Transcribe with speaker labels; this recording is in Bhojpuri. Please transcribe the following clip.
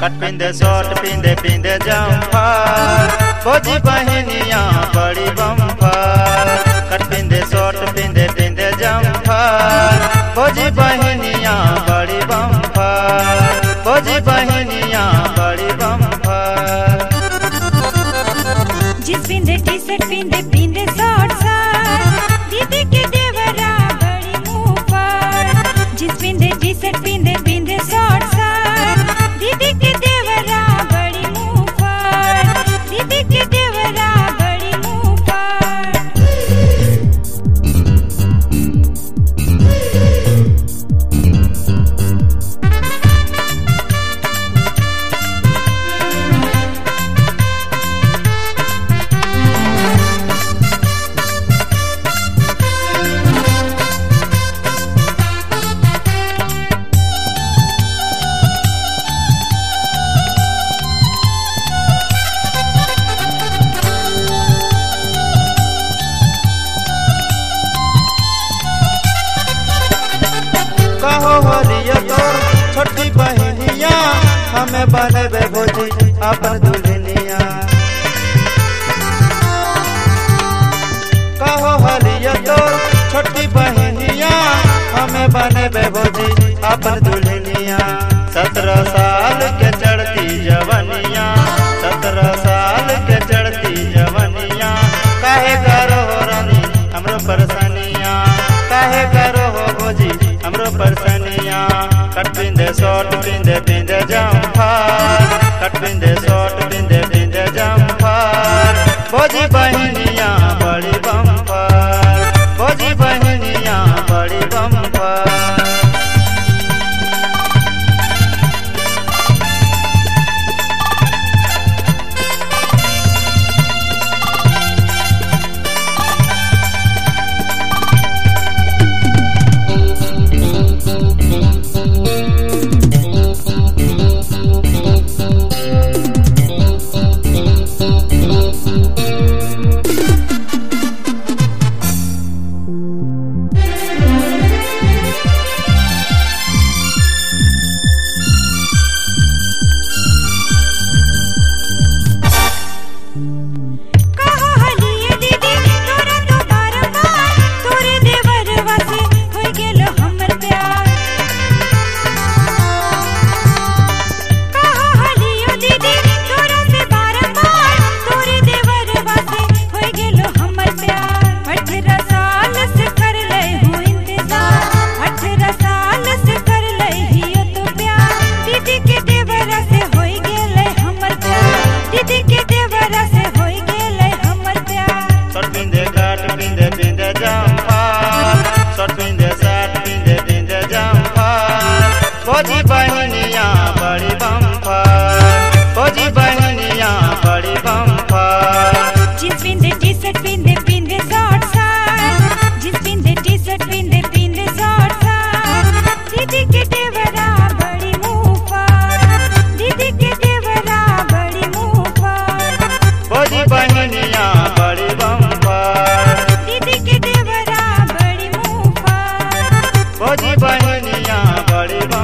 Speaker 1: कट पिंदे शॉर्ट पिंदे पिंदे जम्पर भौजी बहनिया बड़ी बम्पर कट पिंदे शॉर्ट पिंदे पिंदे जम्पर भौजी बहनिया बड़ी बम्पर भौजी बहनिया बड़ी बम्पर
Speaker 2: जिस पिंदे टी शर्ट पिंदे पिंदे शॉर्ट शर्ट दीदी के देवरा बड़ी मुंह पर जिस पिंदे टी शर्ट पिंदे पिंदे शॉर्ट शर्ट दीदी के देवरा बड़ी मुंह पर दीदी के देवरा बड़ी मुंह पर
Speaker 1: कहो हरिया तो छोटी बहनिया हमें बनबे भौजी अपन दुल्हनिया कहो हरिया तो छोटी बहनिया हमें बनबे भौजी अपन दुल्हनिया 17 साल के चढ़ती जवनिया 17 साल के चढ़ती जवनिया काहे करो रानी हमरो परसनिया काहे करो हो भौजी हमरो परसनिया कट पिंदे शॉर्ट पिंदे पिंदे जम्पर कट पिंदे शॉर्ट पिंदे पिंदे जम्पर भौजी बहनिया बड़ी बम्पर भौजी बहनिया बड़ी बम्पर भौजी बहनिया बड़ी बम्पर भौजी बहनिया बड़ी बम्पर
Speaker 2: जिस पिंदे टी शर्ट पिंदे पिंदे शॉर्ट शर्ट जिस पिंदे टी शर्ट पिंदे पिंदे शॉर्ट शर्ट दीदी के देवरा बड़ी मुंह पर दीदी के देवरा बड़ी मुंह पर
Speaker 1: भौजी बहनिया बड़ी बम्पर
Speaker 2: दीदी के देवरा बड़ी मुंह पर
Speaker 1: भौजी बहनिया बड़ी